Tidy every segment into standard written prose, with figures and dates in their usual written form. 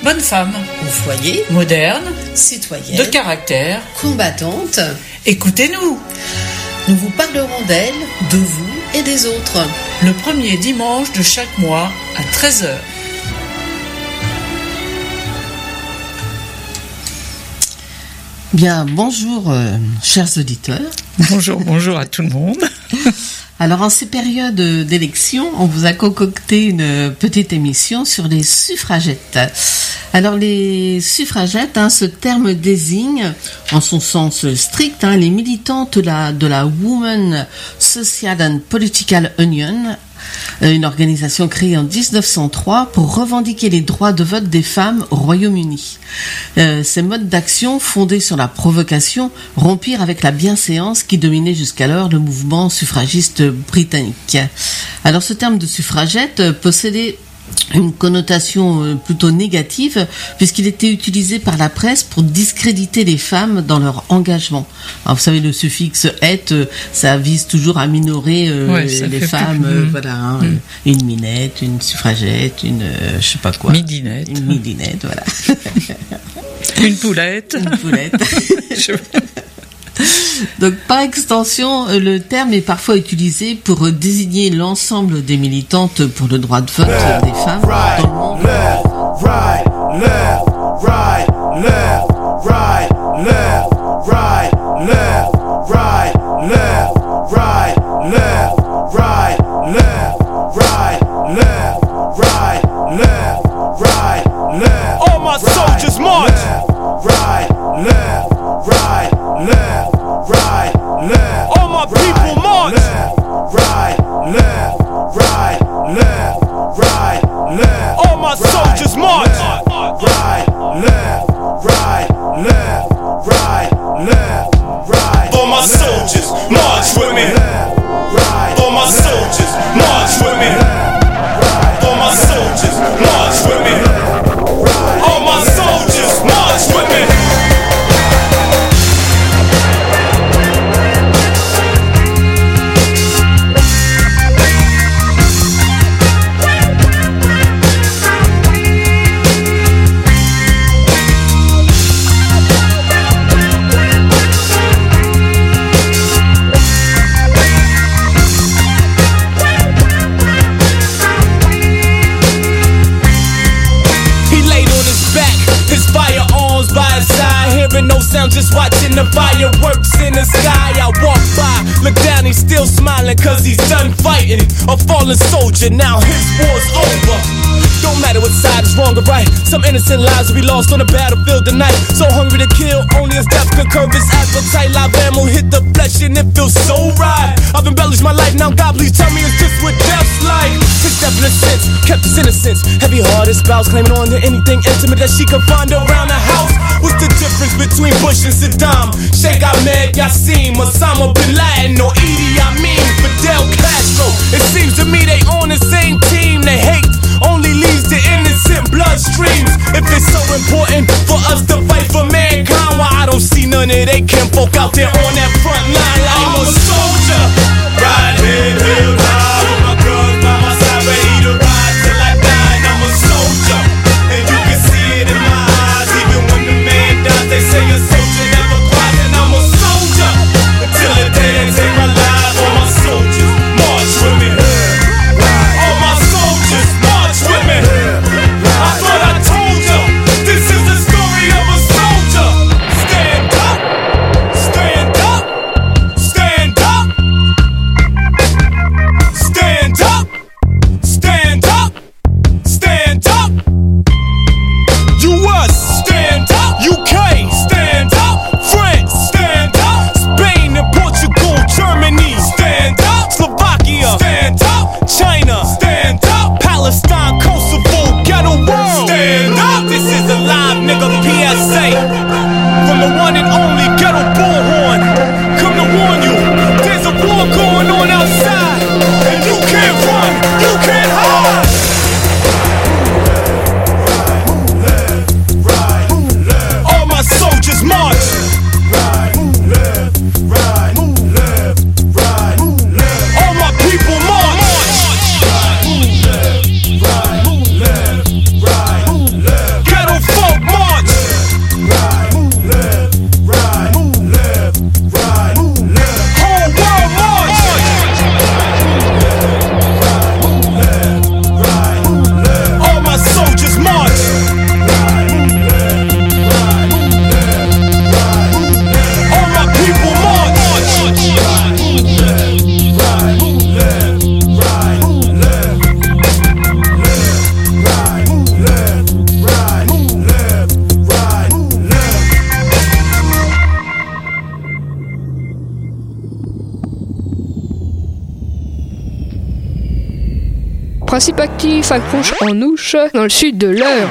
Bonne femme, au foyer, moderne, citoyenne, de caractère, combattante. Écoutez-nous. Nous vous parlerons d'elle, de vous et des autres. Le premier dimanche de chaque mois à 13h. Bien, bonjour chers auditeurs. Bonjour à tout le monde. Alors en ces périodes d'élection, on vous a concocté une petite émission sur les suffragettes. Alors les suffragettes, ce terme désigne, en son sens strict, les militantes de la Women Social and Political Union, une organisation créée en 1903 pour revendiquer les droits de vote des femmes au Royaume-Uni. Ces modes d'action, fondés sur la provocation, rompirent avec la bienséance qui dominait jusqu'alors le mouvement suffragiste britannique. Alors ce terme de suffragette possédait une connotation plutôt négative puisqu'il était utilisé par la presse pour discréditer les femmes dans leur engagement. Alors vous savez, le suffixe « et », ça vise toujours à minorer les femmes, une minette, une suffragette, une je sais pas quoi. Midinette. Une midinette, voilà. Une poulette. Une poulette. Donc, par extension, le terme est parfois utilisé pour désigner l'ensemble des militantes pour le droit de vote des femmes dans le monde. All my soldiers march. All my people march. All my soldiers march. For my soldiers, march with me. For my soldiers, march with me. For my soldiers, march with me. All my soldiers, march with me. No sound, just watching the fireworks in the sky. I walk by, look down, he's still smiling cause he's done fighting. A fallen soldier, now his war's over. Don't matter what side is wrong or right, some innocent lives will be lost on the battlefield tonight. So hungry to kill, only his death could curb his appetite. Live ammo hit the flesh and it feels so right. I've embellished my life, now God please tell me is this what death's like? His death in a sense, kept his innocence. Heavy-hearted spouse claiming on to anything intimate that she could find around the house. What's the difference between Bush and Saddam? Sheikh Ahmed Yassim, Osama Bin Laden, or Idi Amin, Fidel Castro? It seems to me they on the same team. They hate only leads to innocent bloodstreams. If it's so important for us to fight for mankind, why I don't see none of they kinfolk out there on that front line? Like I'm a soldier, ride head held high with my drugs by my side, ready to ride till I die. And I'm a soldier, and you can see it in my eyes. Even when the man dies, they say a soldier never cries. And I'm a soldier until the day they take my life. All my soldiers march with me. All my soldiers march with me. I thought I told you, this is the story of a soldier. Stand up, stand up, stand up. principe actif accroche en ouche dans le sud de l'Eure.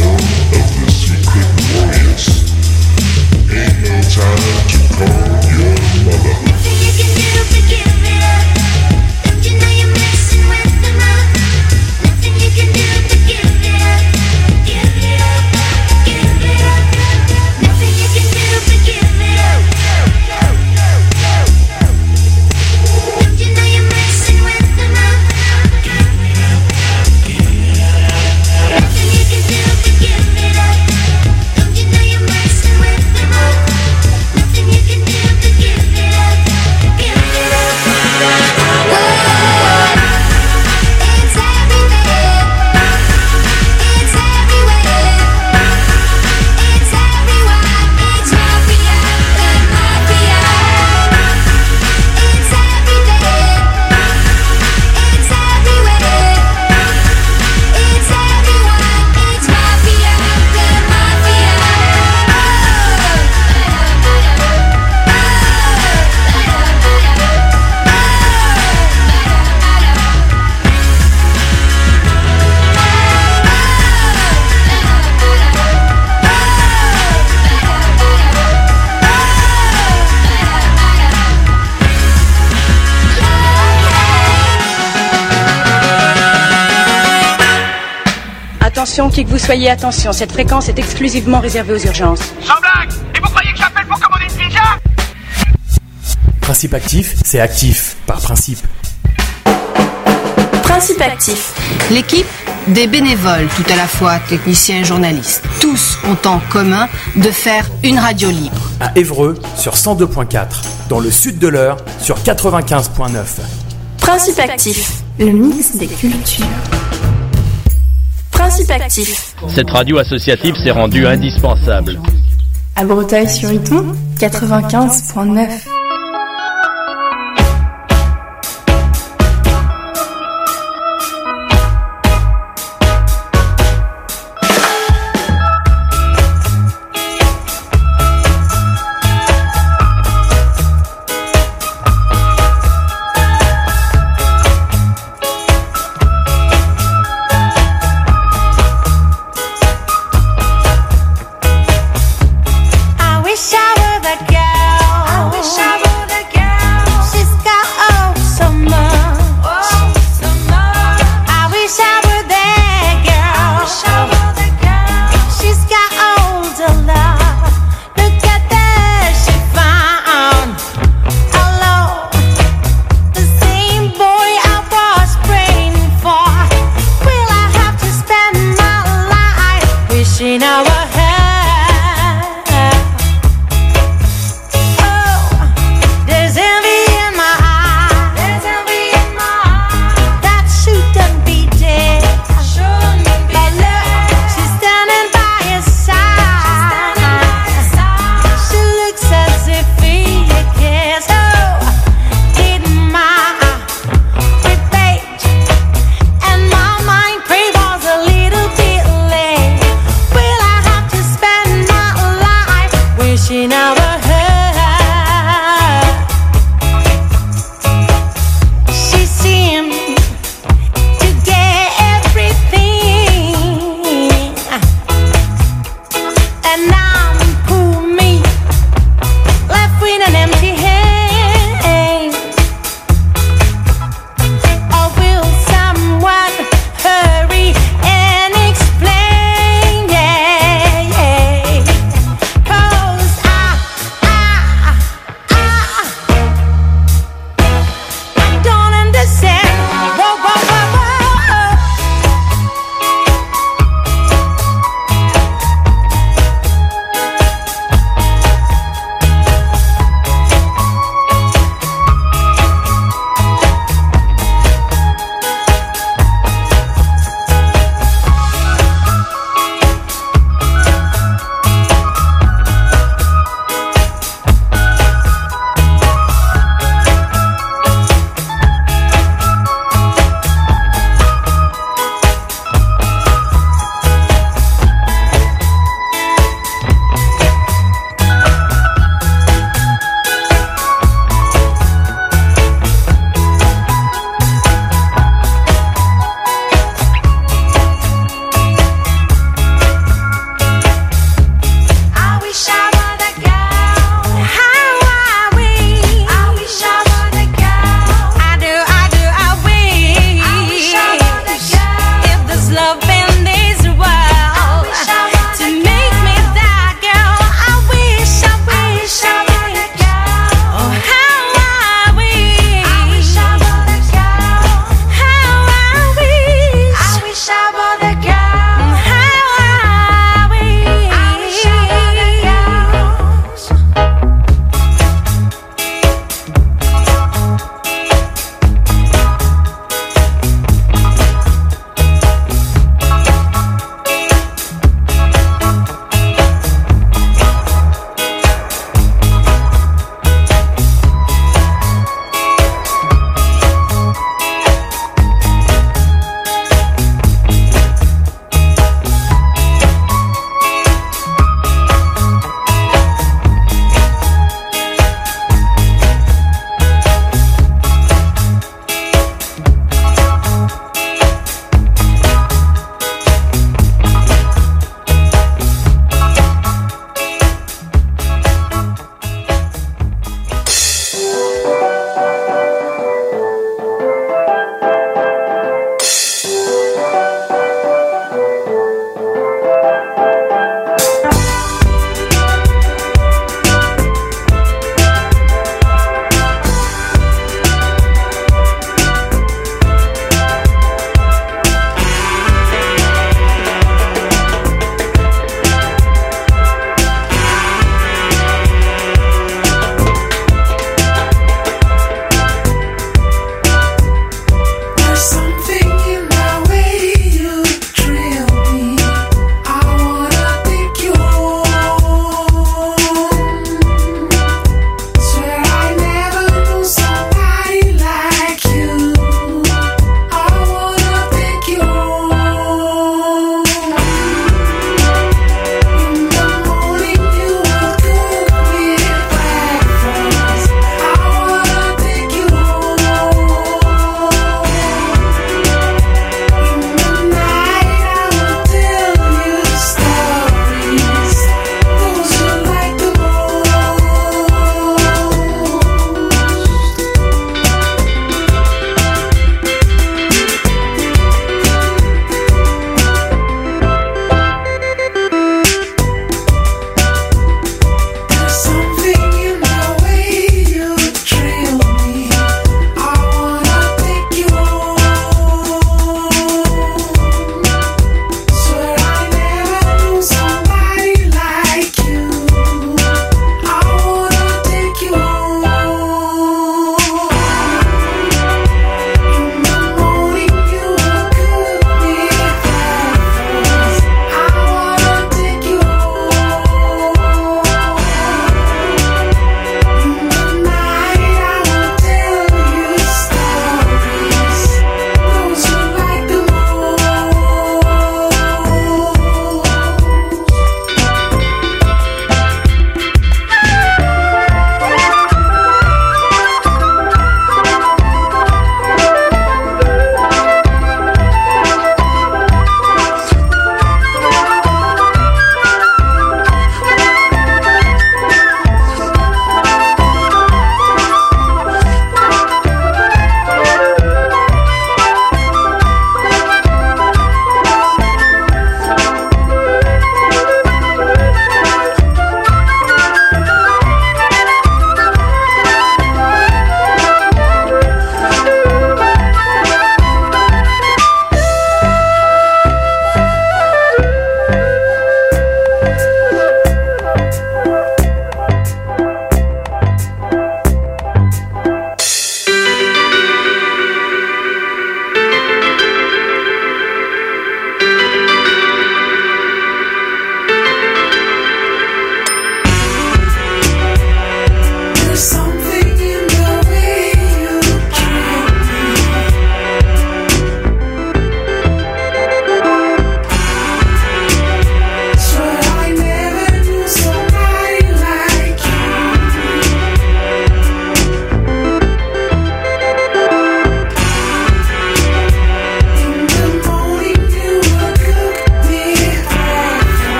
Attention, qui que vous soyez, attention, cette fréquence est exclusivement réservée aux urgences. Sans blague! Et vous croyez que j'appelle pour commander une pizza? Principe actif, c'est actif, par principe. Principe actif. L'équipe des bénévoles, tout à la fois techniciens et journalistes. Tous ont en commun de faire une radio libre. À Évreux, sur 102.4. Dans le sud de l'Eure, sur 95.9. Principe actif. Le mix des cultures. Principe actif. Cette radio associative s'est rendue indispensable. À Breteuil-sur-Iton, 95.9.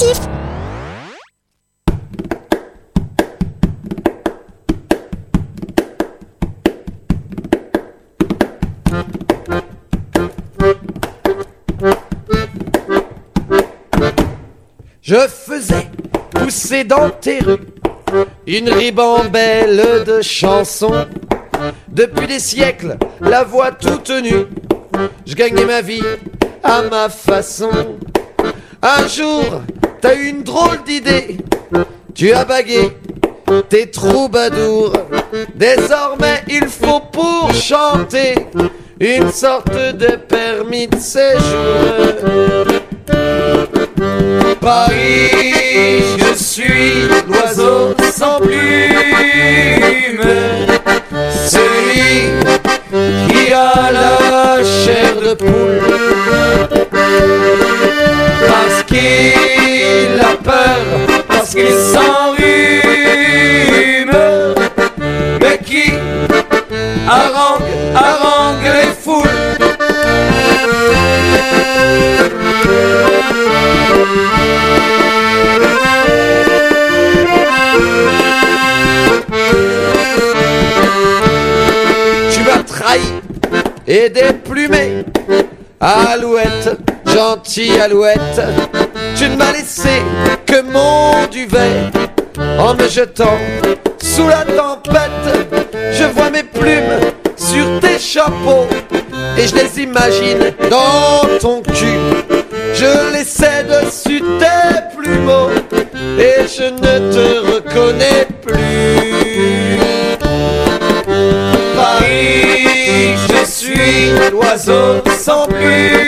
positif. Je faisais pousser dans tes rues une ribambelle de chansons. Depuis des siècles, la voix toute nue, je gagnais ma vie à ma façon. Un jour, t'as eu une drôle d'idée, tu as bagué tes troubadours. Désormais, il faut pour chanter une sorte de permis de séjour. Paris, je suis l'oiseau sans plume, celui qui a la chair de poule, parce qu'il a peur, parce qu'il s'enrhume, mais qui harangue les foules. Tu m'as trahi et déplumé, Alouette, gentille Alouette. Tu ne m'as laissé que mon duvet. En me jetant sous la tempête, je vois mes plumes sur tes chapeaux et je les imagine dans ton cul. Je les sais dessus tes plumeaux et je ne te reconnais plus. Paris, je suis l'oiseau sans plume,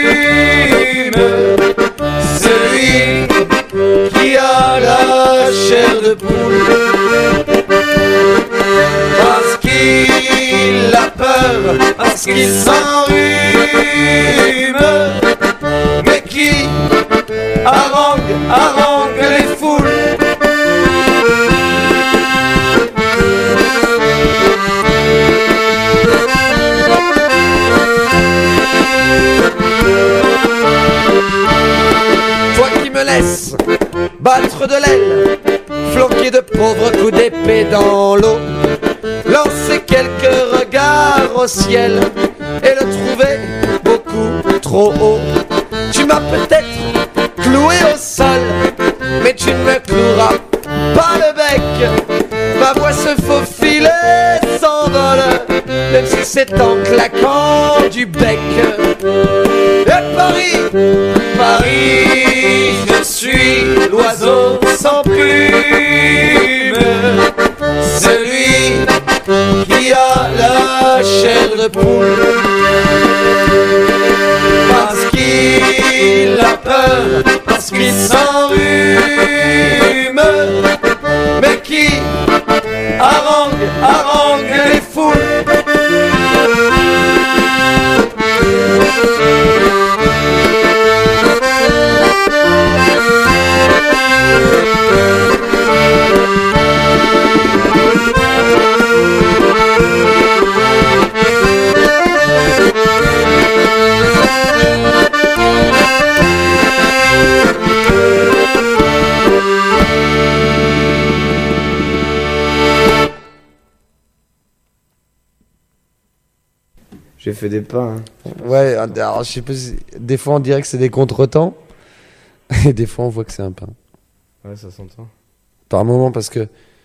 celui qui a la chair de poule, parce qu'il a peur, parce qu'il s'enrhume, mais qui harangue les foules. Toi qui me laisses battre de l'aile, flanquer de pauvres coups d'épée dans l'eau, lancer quelques regards au ciel et le trouver beaucoup trop haut. Tu m'as peut-être cloué au sol, mais tu ne me cloueras pas le bec. Ma voix se faufile et s'envole, même si c'est en claquant du bec. Et Paris, je suis l'oiseau sans plume, celui qui a la chair de poule, parce qu'il a peur, parce qu'il s'enrhume, mais qui harangue les foules. J'ai fait des pas. Hein. Ouais, alors je sais pas si... Des fois on dirait que c'est des contretemps, et des fois on voit que c'est un pain. Ouais, ça s'entend. Par moment, parce que